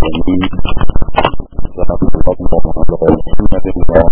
العالمين صلى الله على محمد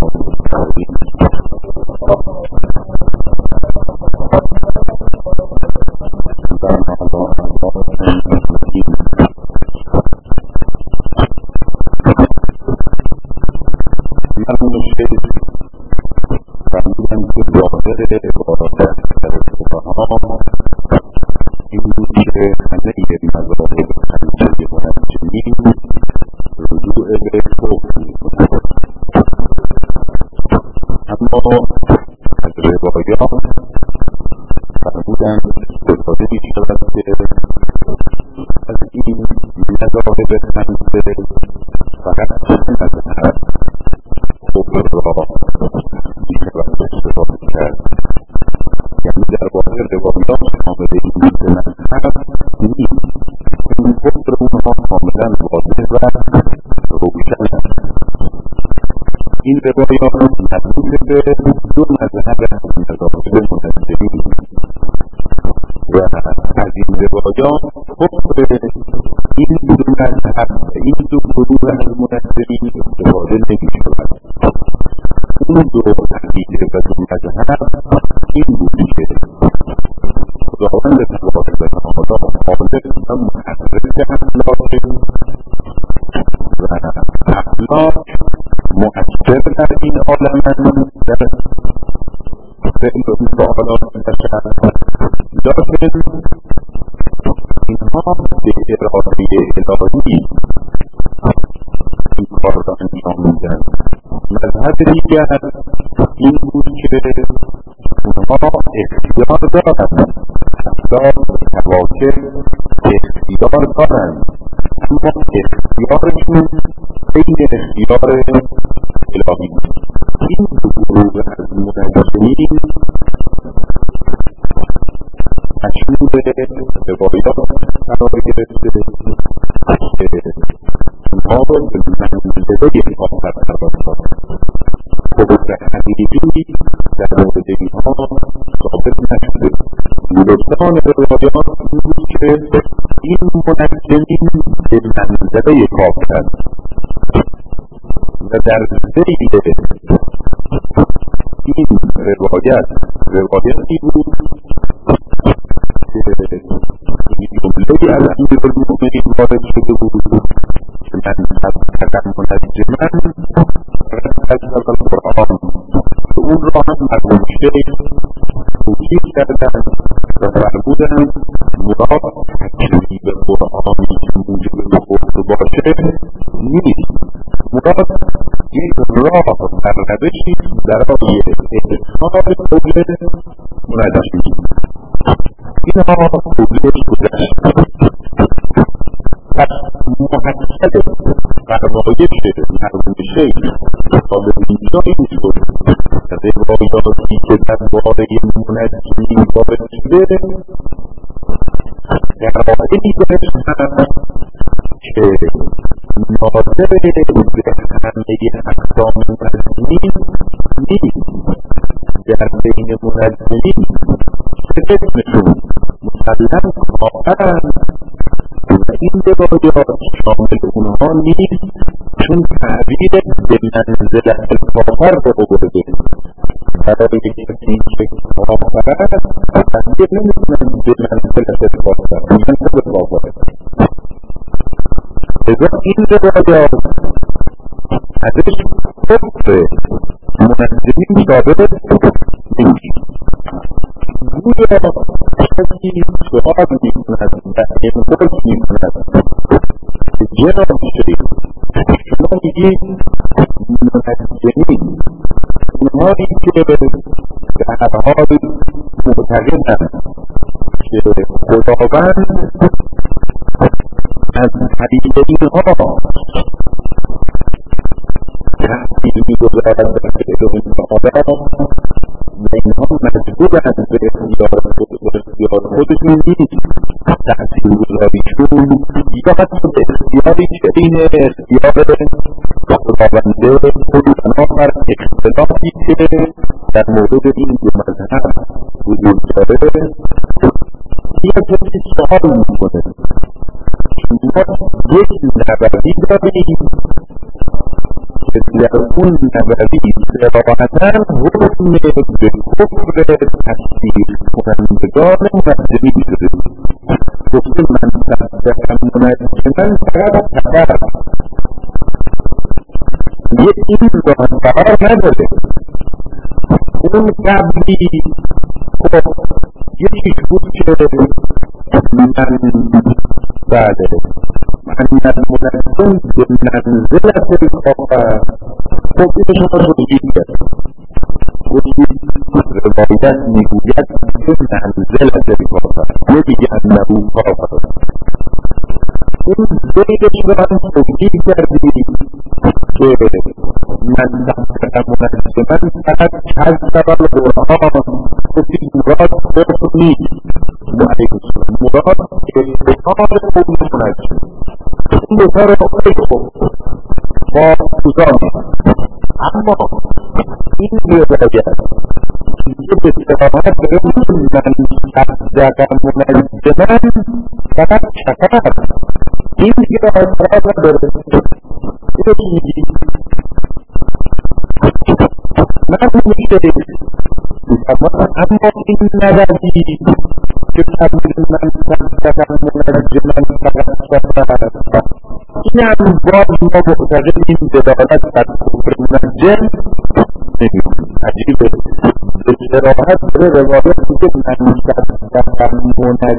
این روایات مربوط به دو مذهب متضاد منزلی و از این روایات حکم این دو مذهب و این دو گروه از منزلی استفاده نمی‌شود. اون دو عقیده و دو مذهب این بود که خداوند تبارک و تعالی خالق و محرک اخلاق و اخلاق مؤثر در این عالم در فعل و فعالات بشر، لیکن اینها به اراده الهی این کار را انجام میدن. مذهب دیگر این بود که اونها اختیار دارند، اخلاق و کواکب اختیار دارند، اما اختیارشون بین اختیار الهی. این دو گروه از منزلین مشهور روایات قرار گرفته که اونها را به منزله آخر قرار دادند. حضور حقیقی در مورد اینها ثابت نشده. لسان روایات بود که این منزلین به منزله کافرند و در ذیل این روایتی بود که جمله از امیرالمؤمنین وارد شده بود من صدقا منجما رد از القرآن، که اون را هم مردم شیخ توصیف کردند و فرمودند مراد تکذیب قرآنی که موجب کفر باشه نیست، مراد یک راه در روشی برای اظهار قول منجمین. اینها قولش گذشت. پس محصل فرمایش مرحوم شیخ طالب اینجا این شد که روایاتی که درباره منجمین وارد شده دلایلی داشتند که ناظر به همه اقسام منجمین نیست. در بین منجمین سه قسمشون مسلم کافرند و این روایات شامل اونها نیست، چون تعبیر به منزلت کافر رو آورده. برای کسی که کافر است تصدیق نمی‌کنند به منزلت کافر، منزلت کافر. لذا این روایات ازش کفر منجمین ثابت نمی‌شود. گویا کسی سؤال می‌کند و انکار می‌کند که جناب شیخ شما میگید منجمین اونهایی که به هر حال معتقدند که خداوند از طریق اینها تحصیل می‌گذارد و فعل اینها و اینها مجبورند به اختیار خودشون نیست. تحصیل گذاریشون یا حتی به اختیاری که این اختیار خداونده خود بنابر اختلافی که در مورد این دو مذهب وجود داره یا کسی سوال میکنه. شما یک نبوی داریم که در اون نبوی صراحتاً حکم به کفر تکفیر کنندگان مقدمی شده. گفته من صدق منجما فقط کفر، یک این راه قرار نداره. اون قبلی یکیش بود که من بعده من المنجم به منزلت الکافر. خب این شما توجیه کرد، روایت میگوید به منزلت الکافر، نمیگه انه کافر. این دیگرش رو هم توجیه کردیم که من صدق منجما فقط کذب القرآن. گفتیم مراد کفر نیست، مراد ابطال قول منجم. این دوتا رو با گذار. اما این روایت که به صراحت من صدق منجما فقط کفر، این دیگه قرار نداره. اینو چی میگی؟ من میگه اما این نبوی که قبول من صدق منجما فقط کفر، این هم باز ما معتقدیم دلالت بر کفر منجم نمی‌کنیم. عجیبه، به صراحت داره روایت میگه من صدق منجما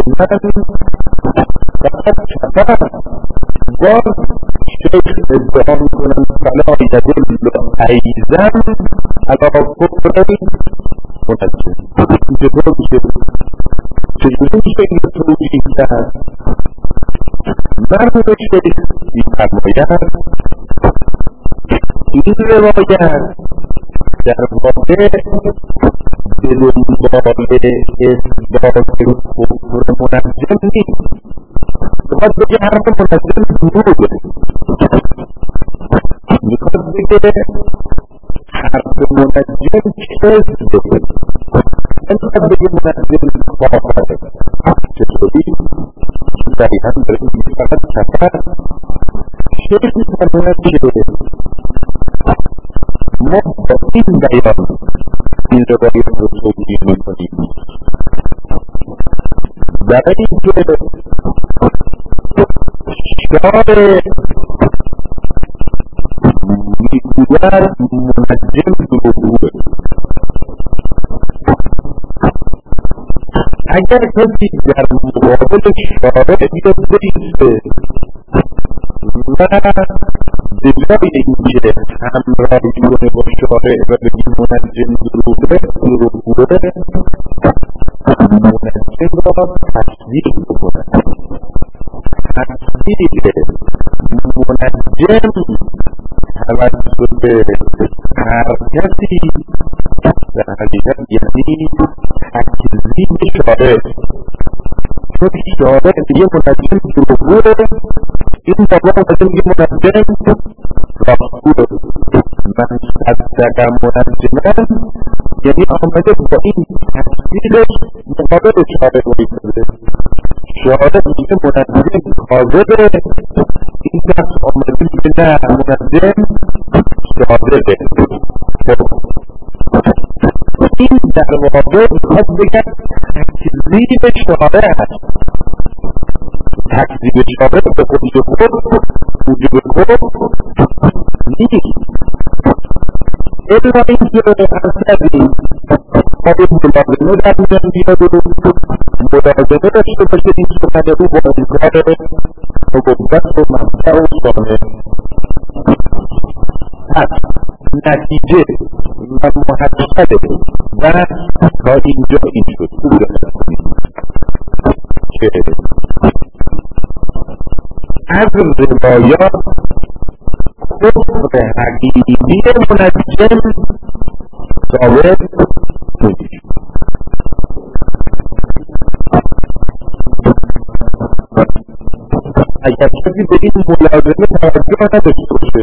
فقط کفر. باز شیخ ادعا میکنن فلا یدل ایضا علی کفر منجم. چطور میشه؟ چجوری میشه این توجیه کرد؟ مرموم شیخ می‌فرماید این روایت در واقع به دنبال اثبات کفر منجم نیست. میخواد بگه حرف منجم دروغه، میخواد بگه حرف منجم کذبه، نمیخواد بگه منجم کافره. چطوری؟ صحیحاً داره میگه فقط کفر. شیخ می‌فرماید که ما با این بیان این روایت رو توجیه می‌کنیم برای اینکه شعار میگوید منجم دروغه. اگر کسی در مقابل شارع بیاد بایسته و به جای اینکه همراهی کنه با شارع و بگی منجم دروغه، منجم را تصدیق بکنه. تصدیق منجم توسط هر کسی در حقیقت یعنی تکذیب شارع. چون شارع دیگه منجم دروغه، این بابا اومده میگه منجم راستگوه. من صدق منجما یعنی آمده با این تصدیقش مقابل شارع بایسته. شارع میگه منجم کاذبه، این شخص آمده میگه نه منجم صادقه. این در واقع میخواد بگن تکذیب شارع هست. تکذیب شارع به خودی خود موجب کفر نیست، الا اینکه اصلی باید ملازمه در میان بیاد و ملازمه داشته باشه این سخن رو با انکار حکومت و منفع و سانه. پس نتیجه و محصد و تا اینجا این شد. خوب داشته کنید که از روایات کفر حقیقی منجم ثابت نمیشه. اگر کسی به این ملازمه توجه نداشته باشه،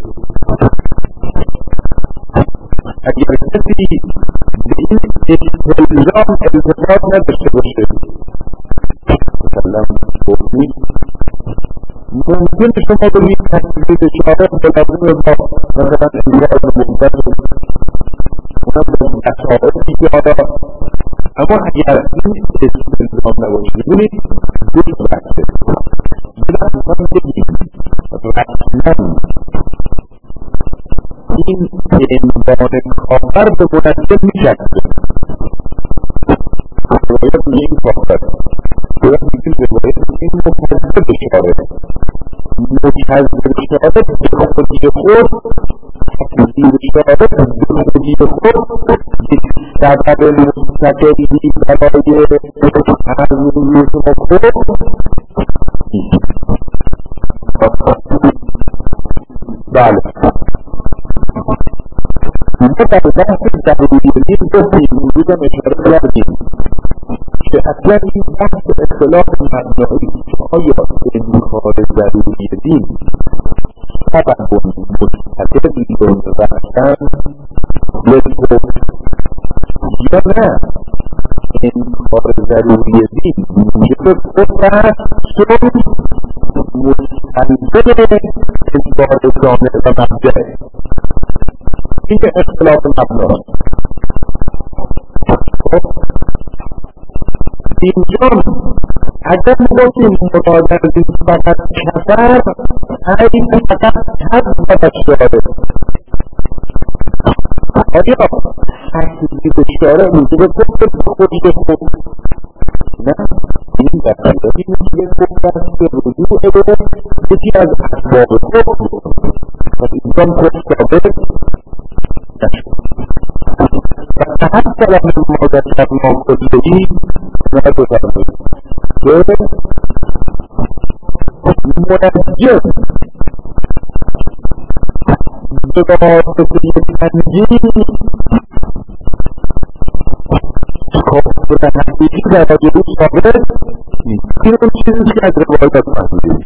اگر کسی به این التزام التفات نداشته باشه، مثلا گفتی ممکن شما بگید تکلیف شارع ملازم با مثلا انگار مبتد اونم به مسائلی که حالا اما اگر این استلزام نباشه ببینید دو بحثه یه لحظه بگید رسما این عنوان کافر به منجم میشد روایت این کافر باید میگیم روایت این مکذب شارع مکذب شارع به خودی خود تکذیب شارع به خودی خود یک سبب مستقلی برای تغییر خود بله ما در بحث ضروریت گفتیم وجود اشاره کردیم که اصلا این بحث اختلاف مبنایی که آیا انکار ضروری دین سبب مستقلی رو رفتن لطف یا نه انکار ضروری دین موجب خود است مستلزم انکار جامع و مبدأ این اختلاف مبنا اینجا اگر باشیم مراد از این فقط کفر این فقط حد فقط شاره آیا تکذیب شاره موجب خودی خود نه این دقیقه این موجب خود است که رجوع به یکی از اسباب خود و انسان خود ثابت فحتى لم يكن ذكرنا كله لا تفرق منجم بضابط التنجيم خفر حقيقي لا تجد صبر يمكن چیزی که از روایت فهمیدید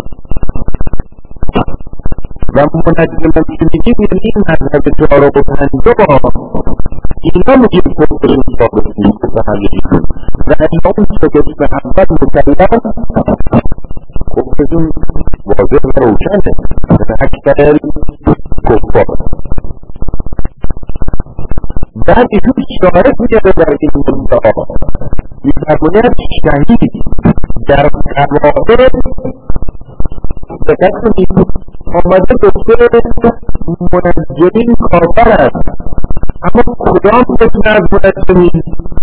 و منجم التنجيم یعنی این مذهب 4 و 5 اینا موجب خودشون ثابت نیست به حقیقیشون و اینا اون که به اول مسلم خودشون واضح و روشنه به اکثر کفار بعد ایشون شارع میگه در این مدعا می‌تواند شهید در قواعد دقت کنید آمده گفته منجمین کافر است اما کدام قسم از منجمین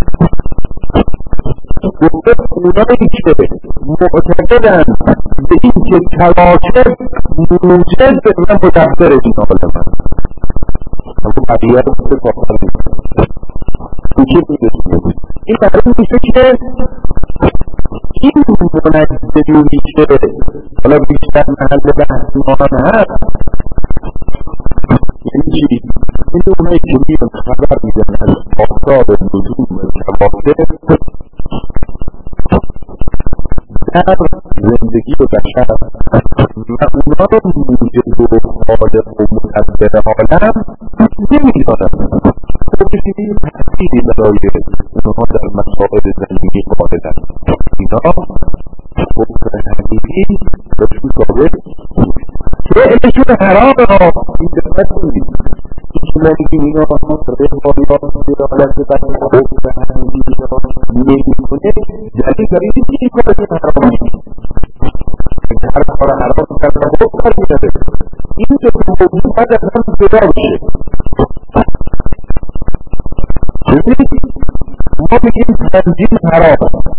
گفته اونایی که معتقدند به این که کواکب موجز و مدبر این عالمند اما بقیه رو که کافر نیست این برای میشه که این منجمینی که حالا بیشتر محل بحث ما هم هست یعنی چی؟ این اونایی که میرن خبر میدن از آثار نجوم کواکب در زندگی بشر و اونا رو موجب و خالق و مقدر عالم نمیدانند خودشی تأثیری برای اونها در مسائل زندگی قائلند اینا کفر حقیقی بهشون ثابت فعلشون حرامه ها این دقت کنید که ما میگیم اینا رقابیات دلالت بر کفر حقیقی را نمیکنه دلیل بر این که این کارشون حرام نیست هر کار حرام کردن خود کار میداده این که موضوع باید از هم جدا بشه ببینید ما میگیم تنظیم حرام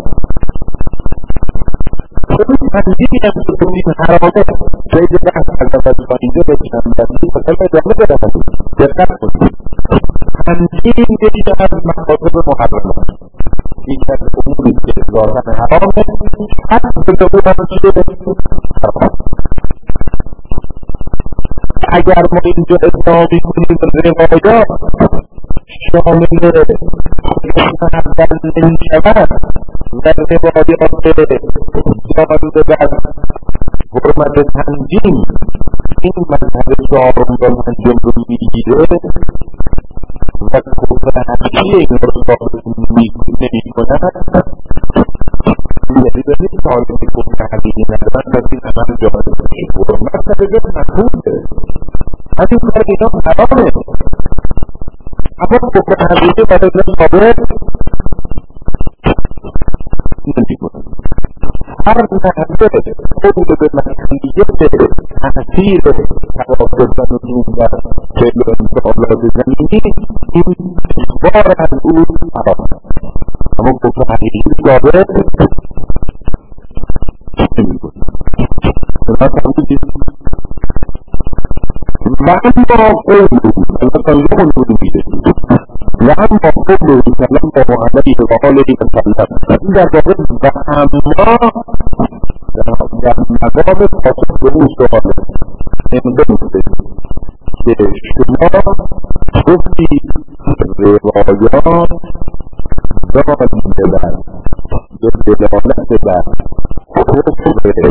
خودی تنظیمی هم که کنید حرامه جای بحث البته با اینجا بچنم دستی فکر ادامه بدم دقت کنید تنظیم یکی از مقاصد محرمه یکی از اموری که ظاهرا حرامه حتی به قرآن شده حرام اگر ما اینجا ادعا میکنیم روایات شامل اول نمیشود و روایات جامده بر حرمت تنظیم این مذهب 4 و 5 رو میگیره و کفر حقیقی این رو ثابت نمی کند، یعنی دارید سالم کفر حقیقی ندارن و این عمل جایز شکر مسئله مکروهه، از این کار اینا حرامه. اما کفر حقیقی برای ثابت نمی کند. هر نحوه خود به مسئولیت تأثیر توافق و نزول و فعل و انفعالات زمینی این اخبار از او حرام، اما کفر حقیقی ثابت نمی کند. و اما قوله فلنقل میده و اما قوله صلی الله علیه و آله و سلم این در واقع و اما در مقام پاسخ به اون سوال امروزه که شما گفتید روایات دارنده بر به دلالت بر کفر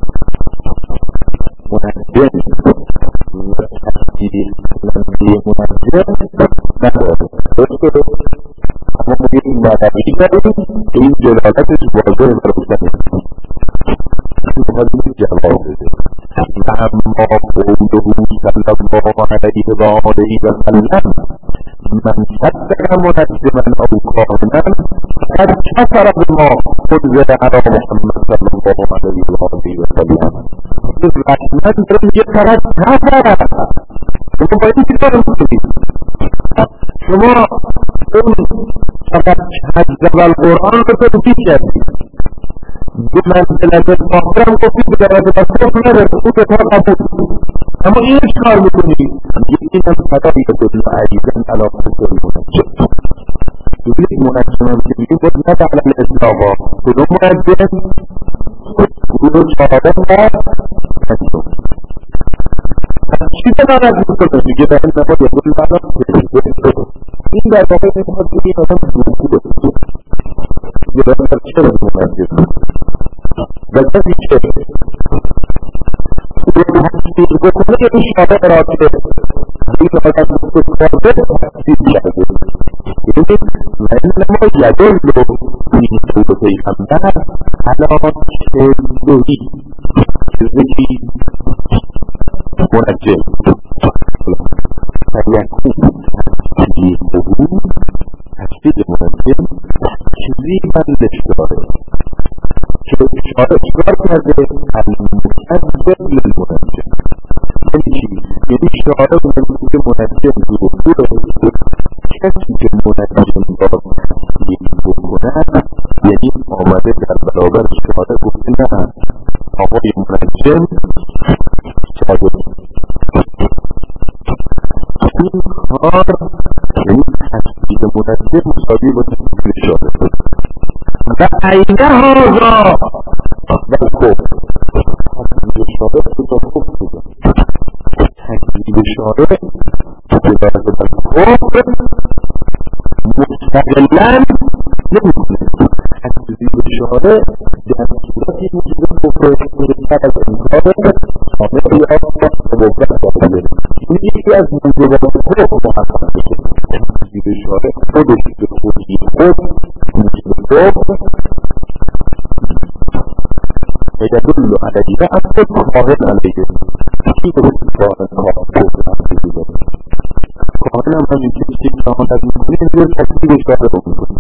منجم و تحصیل لنده منجم نداره. اما ما این مدقی داریم که این دلالتش واضح و روشنه. این حضور جواب بده و اما قوله صلی الله علیه و آله و سلم من صدق منجما او کاهنا فقد کفر بما انزل علی محمد صلی الله علیه و آله و سلم. این رحمت داره یه طرف کفر شما باید این کار میکنید. شما اون فقط حجب القرآن رو تدفیق کردید، دو منزلت کافر هم گفتید به درجه کفر نداره، اون کتاب قبول، اما اینش کار میکنید. این هم خدایی که دل عجیزن علاقه کفر منجم دویل منجم هم که بگیم بود نه دقل الاسلام ها کدوم منجم کدوم شهادت ها چی دلالت میکنه؟ میگه در این نفاد یقول لعنت این در واقع میخواد که این آدم دوستی بسید یه دارم در چرا منجم و کسی چه بکنه که این شهادت را که این آدم مستقابه تحصیل کرده یعنی من یدل رو این سود پیغمبر الان چهلوی چیزی منجم فیکون تحصیله تحصیل منجم چیزی بندش داره که اشاره چکار کرده المکذب للمنجم یعنی چی؟ یعنی اشاره منجم که منجم دروغگوه کسی که منجم را تحصیل بکنه یعنی آمده در برابر اشاره گفته نه آقای منجم شاید این کار یعنی تحصیل منجم مساوی با تحصیل اشاره و اینه هازا و کفر تحصیل اشاره با کفر بوده تحصیل اشاره به درجه کفر مستقلن نمیکنه. تحصیل اشاره در صورتی وجود کفر مستقل از انکار شامل یا موقع داخله این یکی از موجبات کفر محقق بشه. تحصیل اشاره خودش به خودی خود موجب کفر ويدل عليه أفضل قاهد عليه كيف يقول قاهد من يجب أن يكون يجب تحصيل الشهر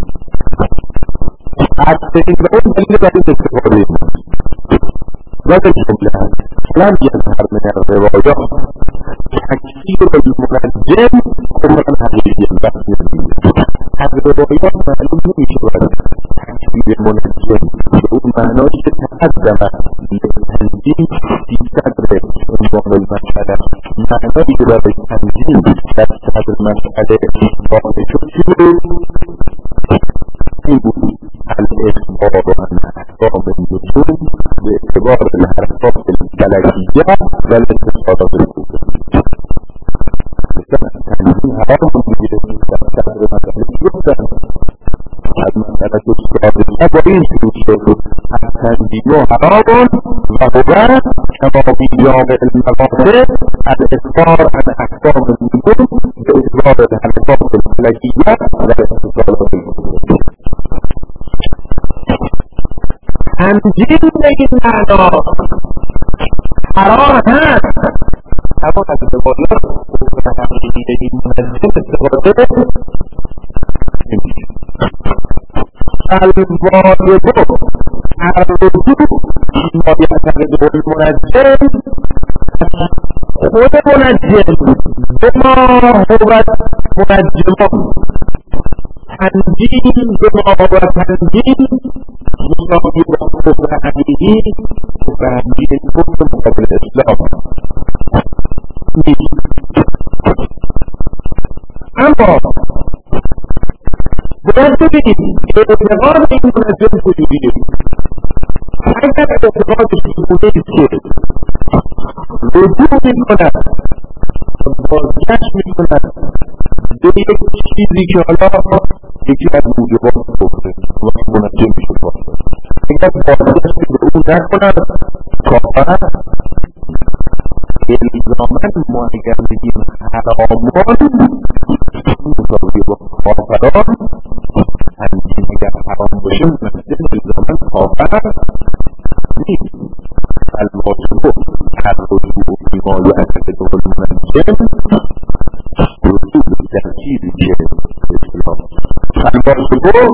حتى يكون دليل بعد الاستفاده وهذا الجملة لم يظهر من الروايات تحصيل المنجم أمرا حقيقيا بحث هذه الروايات معلوم نمیشود تحصیل المنجم اون معنایی که تقدم لتنظیم فی صدر عنوان المسئله معنایی که برای تنظیم در صدر مسئله واقع شد چی بود؟ این بود الاخبار عن احکام النصوص باعتبار الحرکات الفلکیه و الاتصالات الفوقیه مثلا تنظیم حرام میگیره در صدر مسئله گفتن از مسئله الصادقه با این شروع شد التنظیم حرام و هو کما فی جامع المقاصد الاخبار عن احکام النصوص باعتبار اعتبار الحرکات الفلکیه و اتصالات الفلکیه. تنجیم به این معنا قرار هست، اما از اعتبارات حقیقی منظم استفاده نمیشه. الواجب الرجوع ما یعتقد المنجم خود منجم به ما هو منجمان، تنجیم به ما هو تنجیم مساوی با کفر حقیقی، کفر حقیقی کفر مقابل اسلام نیست. اما باید ببینیم اعتقاد این منجم وجودی نیست. اگر اعتقادش بوده است که رجوع میکند، بازگشت میکند به یک چیزی که حالا یکی از موجبات کفره و منجم میشه کافر، اگر بازگشت به او نکند کافر. الزامن ما اگر بگیم حرامان مساوی با کافران، تنجیم اگر حرام باشه منجم الزامن کافر نیست. الواجب الرجوع فيما يعتقد المنجم رجوع ترکیب که اسلام الواجب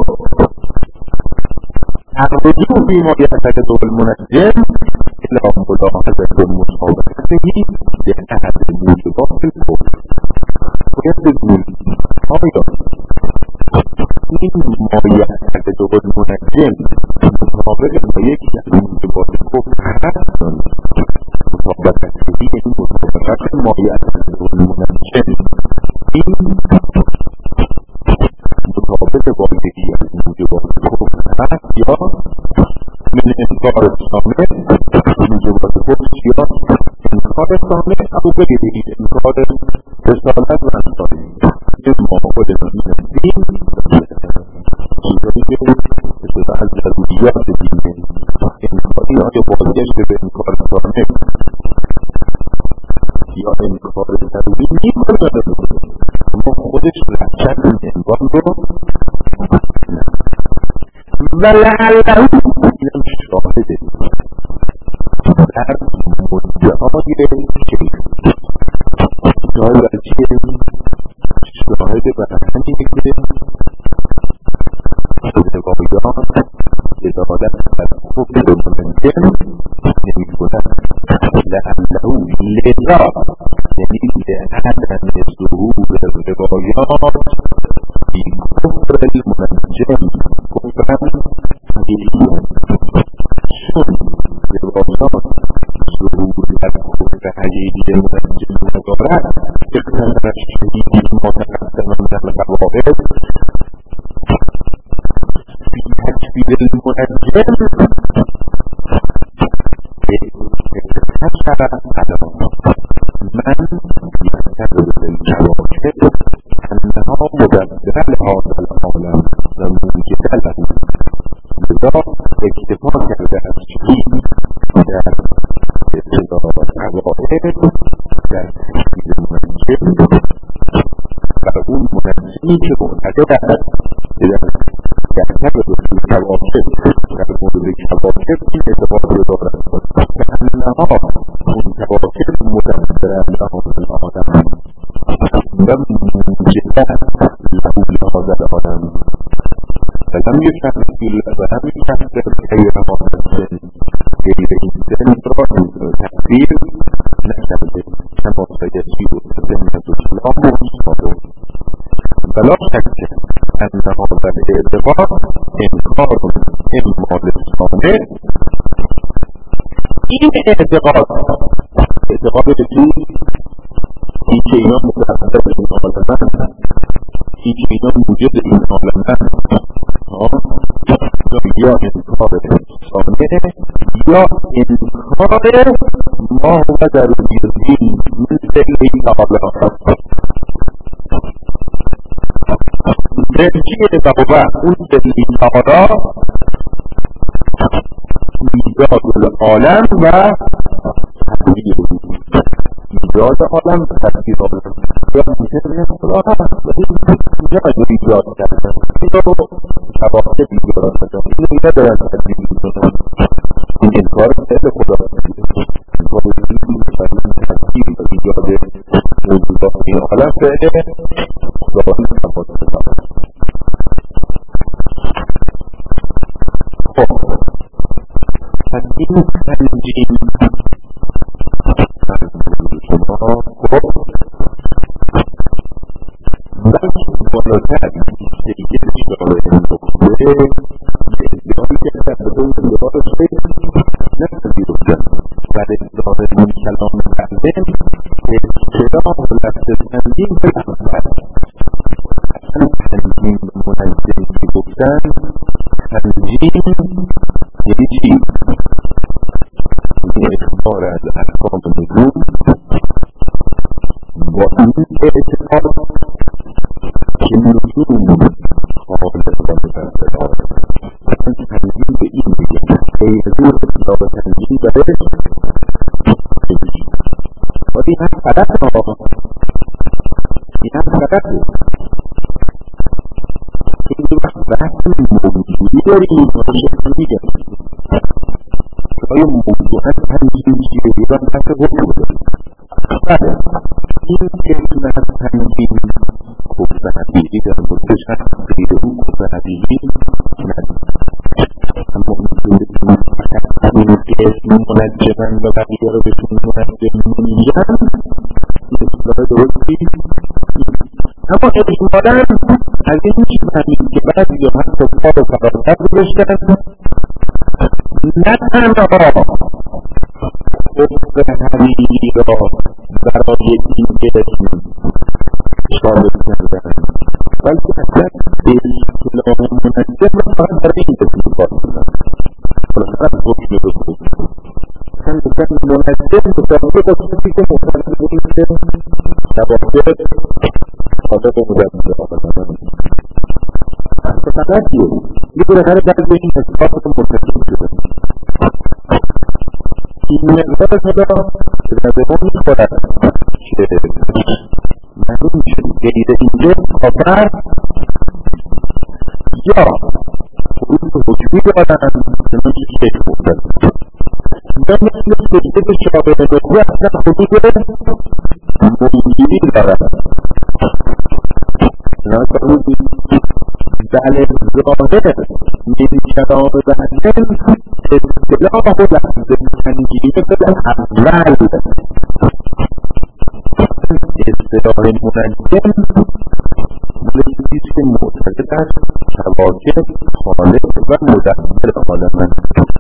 الرجوع فيما يعتقد المنجم الى ملاحظة مطابقته لأحد الموجبات الكفر. باید بدونیم آیا این ما یعتقد المنجم مطابق با یکی از موجبات کفر هست، مطابقته این مطابقت ما یعتقد المنجم این مطابق با یکی از موجبات کفر هست یا من انکار سامه موجبات کفر یا انکار سامه او بگیرید انکار رسالت و انسانی این معاقد نمین دین چیزایی که بسیده از ضروریات دینه. انکاری آیا بازگشت به انکار سامه یا انکار ضروری میکنه، اما خودش رچن این انوان رو و لعله اینم شاهده در مدعای شیخ شاهد از چیه؟ شاهد برهنی که روایات ادالت از کفر منجم نمی کنند. لعله لذا یعنی لعدم ظهور روایات بی کفر المنجم کفرا حقیقیاً، چون روایات ظهور در کفر حقیقی منجم ندارد اقتضا شدید ما تقدم در القواعد فی تکفیر المنجم اقتصر على من يعتبر الكواكب أنها مدبرة لهذا العالم وموجدة له، لذا اکتفا کرده از چیزی در ابتداء قواعد در تکفیر منجم و اون منجمی که معتقد است يعتبر الكواكب در مورد کواکب این اعتبار رو دارد انها اون کواکب مدبرة لهذا العالم و موجدة له لهذا العالم فلم يكفر غير مقصد غير إنسان را تكفير نكرده كما سيسير أدلة الإسلام ومصطفى. فلا شك أن هذا الاعتبار إنكار إما للصامت این اعتقاد بسید این که اینا متحضر این عالمند، این که اینا موجود این عالمند یا انکار سامه یا انکار ما هو ضروری الدین مثل این تعالی ترجیح بابا اون دلیل تعالی ایجاد العالم و تحویل وجود، ایجاد ایجاد عالم تفسیر عالم یا ممکنه خدا هست ولی اینجا ایجاد کردن این رو شواهد دیگران بجان این رو دارن تفسیر میکنن این انکار خیلی خدا انکار تفسیر و ایجاد موجودات این عالم فعله خداوند تفاوت بکنه. خب پس این تنجیم شما خب بلکه بالاتر دیگه اشاره نکته ادعایی که تفاوت ادعا رو شکل نپذیرفتن و ادعا این کلام قلبه اصطلاح لفظ تنظیم به اول اصلا تنظیم منظم که گفتن تنظیم یعنی چی؟ یعنی اخبار از احکام نجوم با این اعتقاد که نجوم خالق و متعال اصلا تنظیم به این میگه ایزور اصلاح تنظیم برش و این هم غلط ها این هم غلط این وقت بحث موجودی داریم و شکل میگم آیا موضوعات تنظیم چیه ایران بحث حکم داریم بله این قسم از تنظیم کفر حقیقی در مردش هست غیر اون کفر حقیقی نداریم اما این قسم منجمن و بقیه رو بهشون منجم میگن این اصلاح درستی اما اجمالا از این میفهمیم که بعضی ها حتی کار و فراتر گذاشتن نه تنها کفر حقیقی را برای این قسم ثابت کردن بلکه اصلا به اصطلاح منجم را فقط برای این قسم کار کنن فقط حکم رو خوب اصلا بسن منجم مطابق قسمتی که مطابق این که شواهد خالق و مدبر فقط یه برهر بعضی این اتفاقات مرتکب شده این مقدار خدا به ما میخورد که معلوم شد غیر اینجا کافر یا خروج حکمی دارن که من چیزی که گفتن یا مثل سجده به شابه نبوه اصلا خروج موجودی دارن نه خروج بله ظاهر من کلام بعدن اصطلاح و لحظه تنجیه بدن اول اصطلاح منجم ملکیست که معتقد است شواکب خالق و مدبر عالمند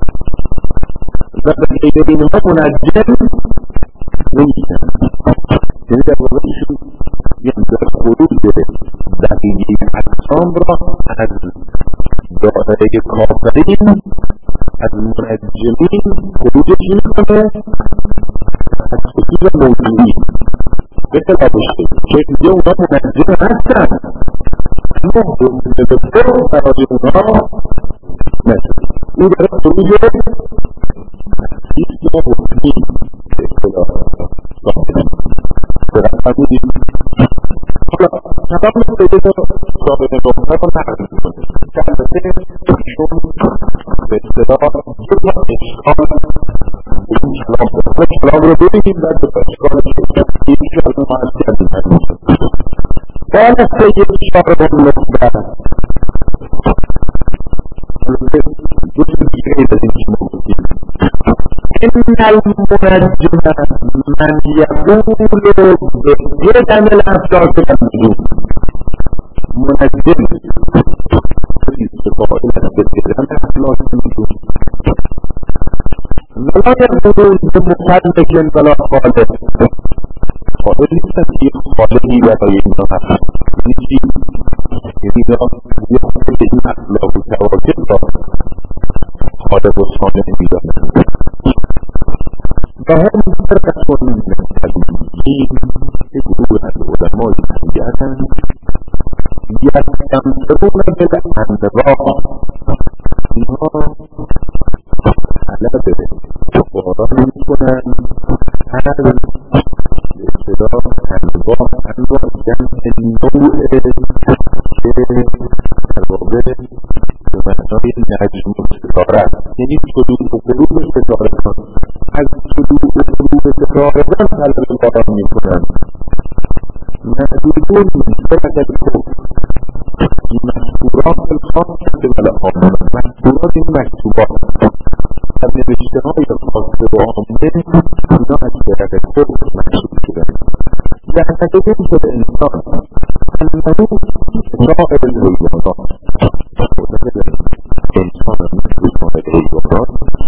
و به غیر اینها منجم نمیشن یعنی در واقع ایشون یه مقدار خروج دقیقی اجسام را از دائره کافرین از منجمین خروجش میکنه از خروج موجودی بخلافش که اینجا اونا منجم هستن اما مدبر برای اونا نشد این برای خروج هیچ جا حکمی به اصطلاح فرقیدیم حالا تمام سیده ثابت نقطه رو نقل میکنه که البته چون به اصطلاح یک اشکال این کلام رو ببینیم و به اشکال این که ما از کردیم قال سید شارب النخبه دو دیگه از این که موجودیم إن المنجم من يقول بجدم الأفلاك المنجوم منجم استقائل بجدم الأفلاك المنجوم ولا يقولون بمخلق ولا خالق خالق ليس في خالقي وغيره نجي يريد أن يخرج الأفلاك كواكب خالق وصالح بدانه فهم فرقة من الحديثين يقولون العلماء حقيقة يستمرون بالأنباء إنها على بره وقرار يكونن هل ابتدا انواع جمع نوع که در واقع به معنای نجم و ستاره، یعنی طلوع و غروب ستارگان. از طلوع و غروب ستارگان طلب باران میکنند. مجدودون درجت خوب مذکورات الخاص قبل عامه، مذکورات این مکتوبات در نوشته‌های خاص و عامه اینا از درجت خوب محسوب شدند. یعتقدون که انسان انه سائر الحیوانات، انسان مثل سائر الحیوانات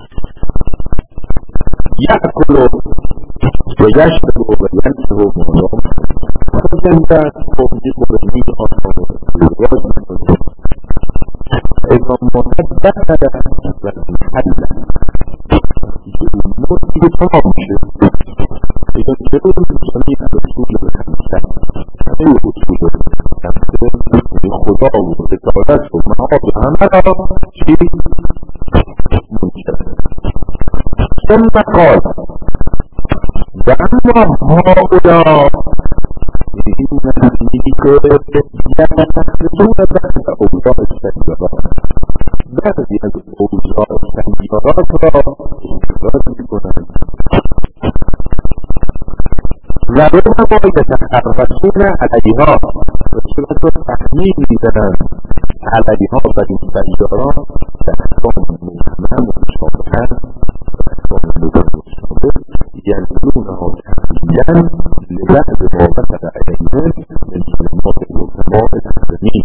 یأکل و یشرب و ینصب ما یأکل خودنده خودی خودنی آسان و روز میکنه. اذا مصدق و محل که اون موضوعی که تمام شد اذا جلو جمعی رسول به خمسه همه رسول به خمسه خدا و رسالت و معاد همه را چی منشد. ثم قال و اما هؤلاء این نزدیکی که یتخذون بعض اوضاع السیارات، بعضی از اوضاع سیارات را استفاده میکنند و ربما یتخرصون علیها و صورت تحمیل میزنند علیها بر این سیارات در احکام محکم و مشابهت و احکام مشابه یلزمونها تحمیلا لبعض ما وقع علیهم من کلمات العلماء الاسلامین.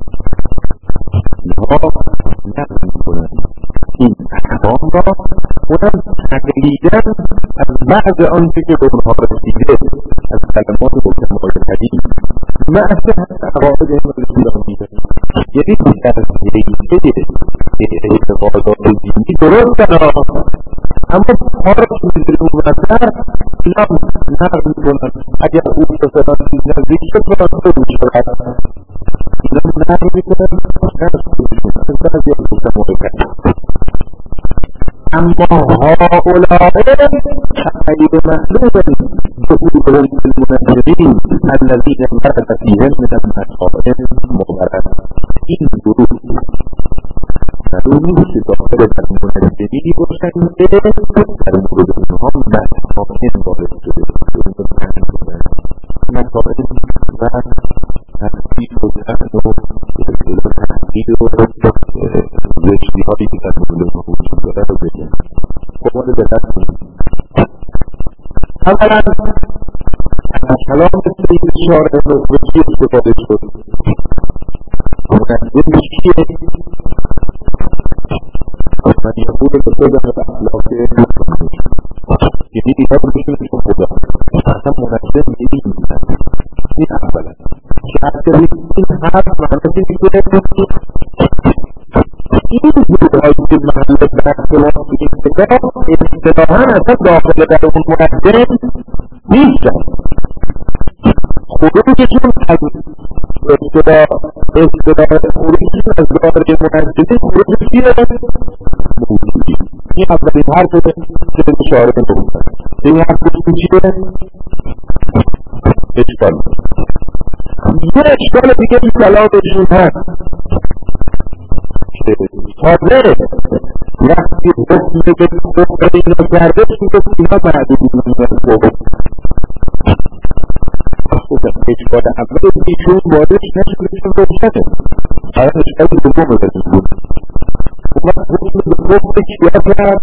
اینها نقل میکنند این احکام را اونم تقلیداً از بعض آنچه که به اونها رسیده از کلمات علماء قدیم معصه عقاید اسلامی، یعنی در حیثه اعتقادات دینی درستن، اما کار می‌ذاره اونور اینا نقل میکنن. اگر او مثلا نزدیک شد و خود میشود اینا نقل میکنن از بعضی از علماء قدیم. اما هؤلاء غير مخلوق دخولهم في المنافقين الذين انبعث فيهم من المصائب مخبرات. این گروه معلومی که داخل در منافقینی باشند که در مورد اونها مسائل وارد شده، مسائل و تحقیق و جهل و تحقیق و رشدی‌هایی که در مورد اونها وجود داره رو بگن. خب دقت کنید. اولا از کلام سید شارع نخبتی استفاده شد. مقدم چیه؟ من یقول بسیدن اخلاق یعنی اینا بشون که خدا اصلا مقدم این این اولا که اگر این حرف معنی میکنه این گروهایی که محل اختلاف اصطلاحاً اصلا داخل در اون مقدم نیستن. خروجشون از اصطلاح خروجشون از داخل مقدمه خروج چیه؟ موجودی. این اولین حرف که اشاره نمودن. این حرف چیه؟ اشکال. یه اشکال دیگه این کلامشون هست تازه وقتی حکم به حکم اینا کرده شده اینا معدودی میکنه. اشکال اول ایشون واردش نشدشون روشنه الان اشکال دوم رو بود. اومد حکم به حکم چیا کرد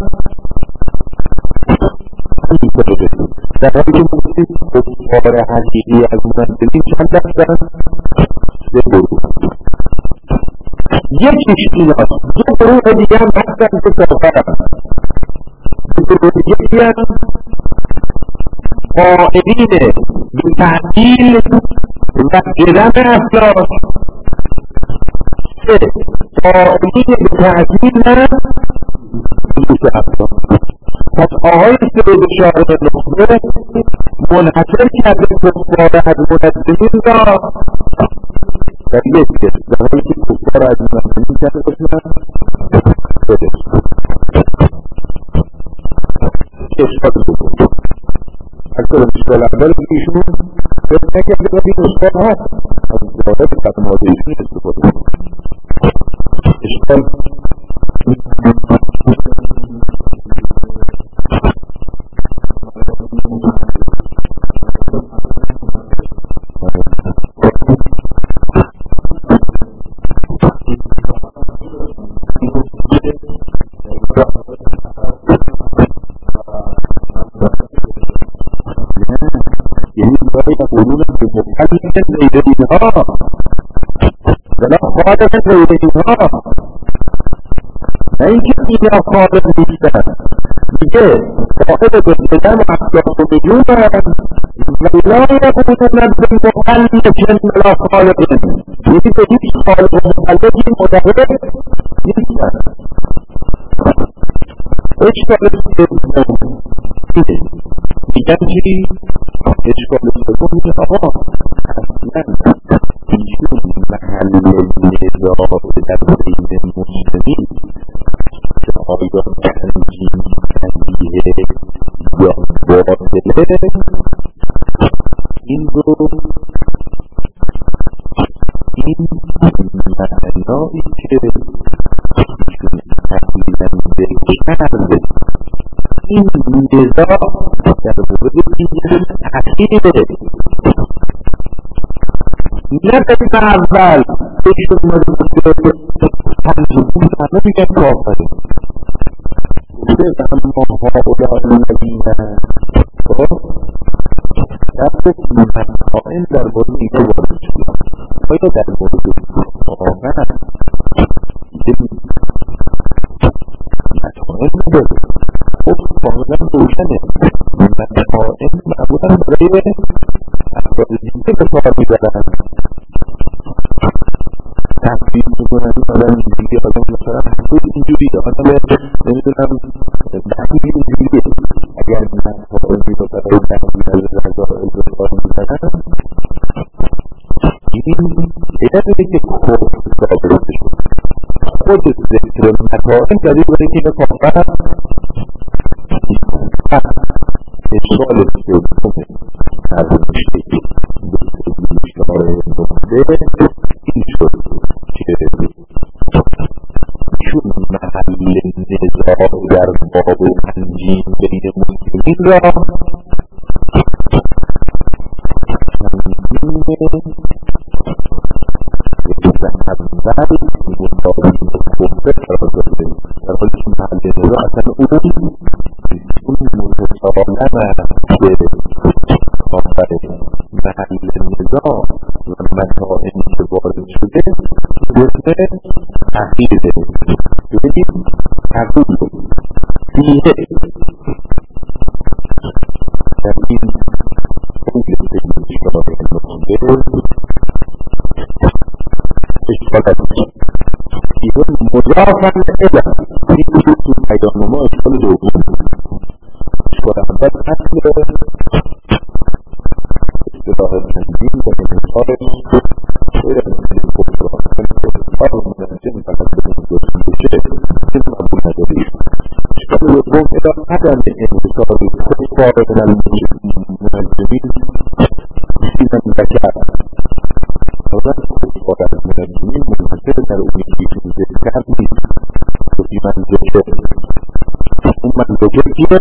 این کنه بسید در حالی که موسید حکم حقیقی از منزلی چند دستن یه گروه یکیش این هست. دو گروه دیگه هم هستن که کافرن. دو گروه دیگه هم قائلین به تعطیل و قدم افلاک. سه قائلین به تعطیل و وجود افلاک. پس آقای سید شارع نخبه منحصر کرده کفار از منزلین را در یک کس در حالی که کفار از منزلین کرده باشند خودش اشکال بکنید. اکثر اشکال اول ایشون فکر نکرده باید این اشکال هست از ظاهر خدمات ایشون استفاده اشکال يقولون بمحلل ليلها ولا خالق ليلها أي كثير خالق ليلها میگه صاحب بزدن اخلاق و میلیون ولا يقولون بمحلل ولا خالق یکی به هیچ خالق و مخلقی مدهر نیستن اشکال میگن چی؟ اشکال سکون میگه آقا اصلا ایشون محل نظام در بین مسلمین که آیا تنظیم تنبیه یا باطله این رو این معنایی که ایشون تحلیلاً بکنه این نظام در مورد این تحقیق نه قسم اول ایشون مورد تنظیم همه میگن کافره اما هؤلاء الذین دست متقائم در مورد اینجا وارد شد آیا در مورد واقعا متقائم نداره خب کاملا روشنه متقائم معمولا برای افراد دیگه به کار میبرن تفریح میکنن آدم دیگه آدم مثلا خود اینجوری آدم نمیدونم نحوی اینجوریه اگر متقائمی رو برای تحویل از رضایل به کار میبرن این علمه که خود ثابت شد خود ذکر متقائم دلیل برای که به کافر اشکال سوم از مشکلی این شد که چون محل نزاع در باب تنظیم بین مسلمین را در حالی که محل نزاع اصلا اون متسالمه به آخر محل نزاع و متاعمی که وارد شده جزء تحقیق ببینید تقول فیه در این قول اشکالات اشکالات ایون مضافن الى این وجود تو پیام‌نامه اشکال دوم اشکال اول اصل اصطلاح تنظیم و انحصارش غیر از این خودراه انحصار و منظم فقط به خودش میشه این معمول نداره اشکال دوم الى عدم انحصار خودراه من المنظمین ایزن ذکر اولا خودراه منظمین منحصر در اون یکیشون ذکر نیست خودی من ذکر اون من ذکر کیه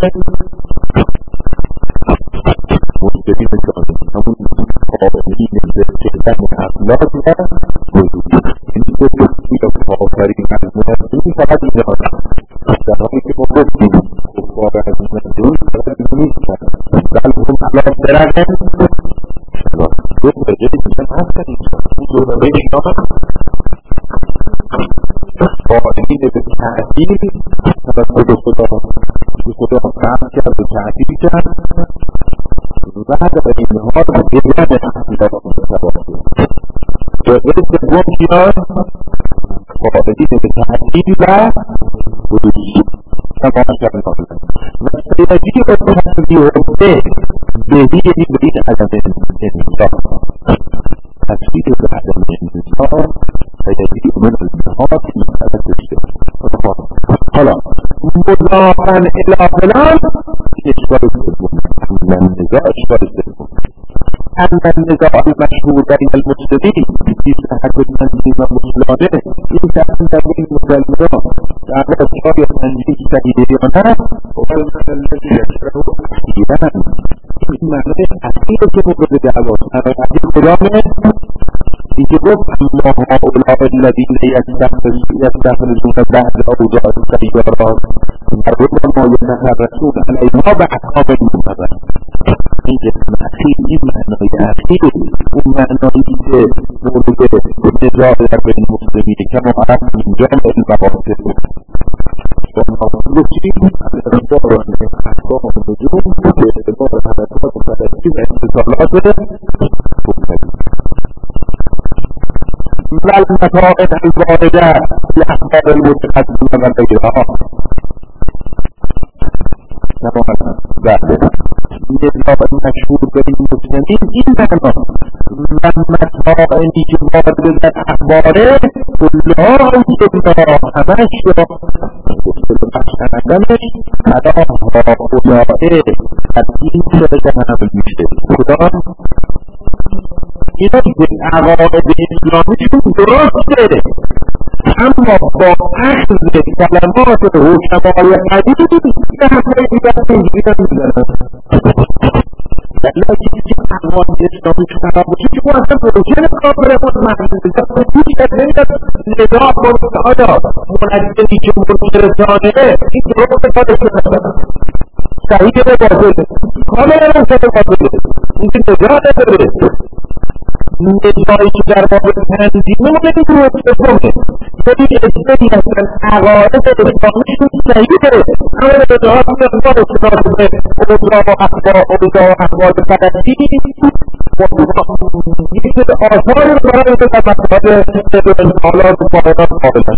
مستقیم جانب همون قابلین ذکر اخلاق و وجود این ذکری یا آفرین از منظمین فقط اینجا هست در حالی که ما گفتیم کفار از منظمین فقط نیستن بل هم اخلاق درگن دو درجه دیگه هستن اینجا اون دو درجه اینا قائلین به تعدیل توسط خدا فهم کرد و تعدیل کرد و حتی به اینها بگیرن اخلاق متباید جزء سوم کیا قائلین به تعدیل و وجودی تمام کردن و سیدی و تصدیق بهی به این عدم انصاف تصدیق به عدم انصاف سیدی من الانصاف این عدم تشکیل حالا مضافن الى فلان اشکال سوم النزاع باعث أن النزاع المشهور بين المسلمين في صحة التنظيم المسلمانه ليس عند المسلمين على أسباب التنظيم السيديانه والمعنى الذي يشرح أحيانا معنى أحيانا كمبرد دعوات هذا الكلام يجب أن هؤلاء الذين يستخرجون بعض الأوضاع السيارات ربما يتهرسون عليها بعد هذا المنظر يجب أخير إما أنه يأخير إما أنه مولد نزاع بين المسلمين كما عرف من جمع المواقف والمطلوب الانظار أن أحكام النجوم باعتبار حركات وترتيب اتصالات لا المسائل الواردة لأخبار المتقدمة من غيرها كما بعد نظام المشهور بين المسلمين إلا من مسائل جوار بذات أخباره كلها أوجدنا همش عدمش على هؤلاء الدين لجهنم المشتري خدا إذا عقائد الإسلاميشون درسته أما با أخذ کلمات حکمای حدیث به همه دیگر میزنه لكن أعوان الإسلام خراب وشيء واحد وشيء خبره معنى هیچ نمیاد نگاه کنید آیا منجمی که مرتضانه این درست داده شده صحیح به باطل کاملا نسبت باطل این که نگاه نداره نگاهی که در باب تنظیم ممکنه درست بکنه یعنی اسمی هستن عقاید اسلامیشون صحیحه اما نگاه مقدار استناسبه اوضاع و احوال فلسطین یکی آثار رو برای تمکن حالات واقعات قابلن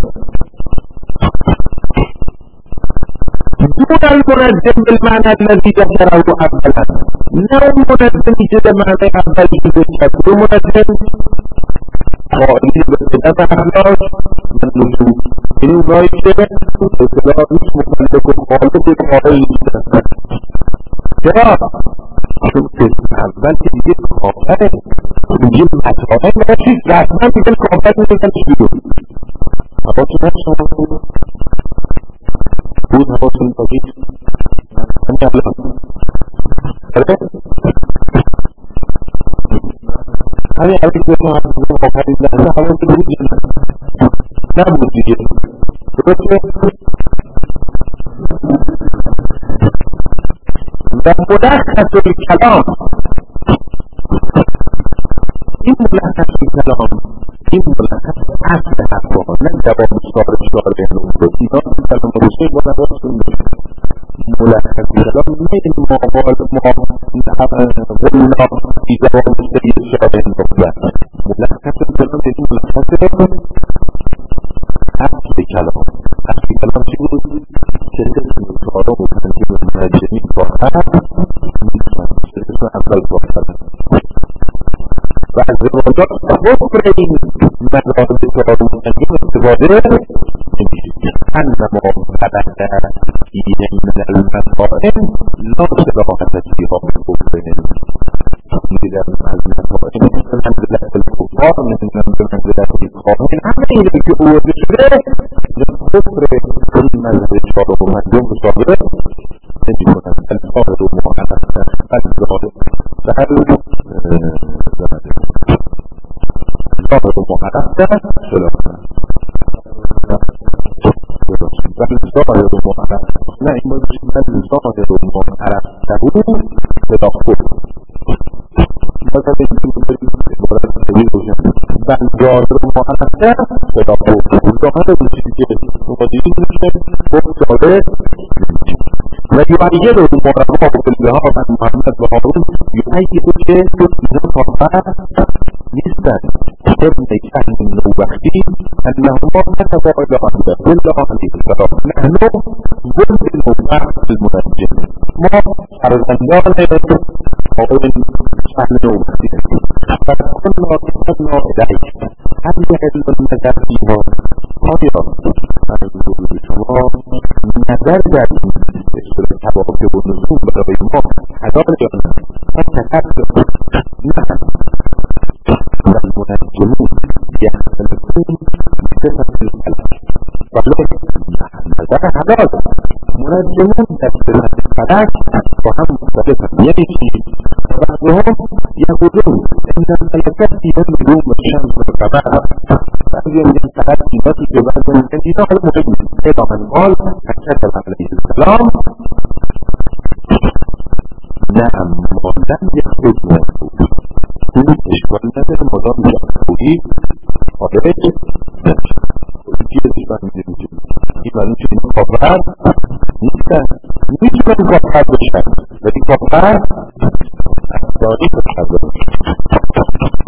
دون المنظم بالمعنى الذي ذكره أولا لا منظم جد معنى أولی که ذکر منظم قائلی به اخلاق من نجوم این اونایی که اطلاعیش مخالف و خالف قائلی نیستن چرا؟ چون اول که دیگه کافره میگه مسائل نشید رسما میگه کافر میگن چیو اما که نشون بود حواصل باشید همین الان آره؟ همین الان که ما حواصل آخرین لحظه حواصل بود نبود دیگه درسته؟ و ملخص الکلام این ملخص الکلام این ملخص اصل حقا نه جواب شعار بهنون بود اینا کلام روشی با نباشتون ملخص الکلام نه این مقال قلنا فی جواب سید شعار بهنون ملخص الکلام این ملخص اصل کلام اصل کلام چی بود؟ شرکت سوارا و تنظیم منجمین با هر شرکتون اول با هر و از روایات خفر این مدارد سوارا و تنظیم استفاده انما فبهده این من المسائل لا شراحت فيها بالكفر إذا من المسائل من منزلة الكفار من منزلة الكافرين همه این که او بشره الكفر كل مذهب الشارع ومنجوم الشارع يجب أن الفارد ومعنى الزهر فهل الفارد ومعنى فالظاهر ومعنى لا يمكن الظاهر ومعنى تقول تدخل مثلا بل ظاهر ومعنى تدخل ظاهر بچیزی که مقدیری میشه بگذاره و یعید المرفع باللحاظ عن محمد و هارون یعید که اینا فقط نیستن ابن کهن نوبختی انهما نتفاعل عنده بالله علیه السلام نحن ضمن بعض المنجم ما فرزندان آقای کهن نوبختی فكنا كتبنا إليك هل يعلم النظر فيها آیا شما نظر در این توافق و نزول برای ما حضار جان فرد نه والمنجمون يختلفون بصفة الفلك ولكن نظر حلال منجمون بصفة الفلك وهم مختلفة يمشي وبعضهم يقولون إن الملكات يملون الشمس والقمر فأجل من فلك نتيجة بعض الانتظار المهم إذا من قال حكاة عليه السلام نعم ولم يخرج من الخروج این اشکال نداره مدام جمعوری خارج نشه دیگه اشکال نمیده این معنی که این کافر نیستن میتونن کافر بشن ولی کافر اصداری کافر بشن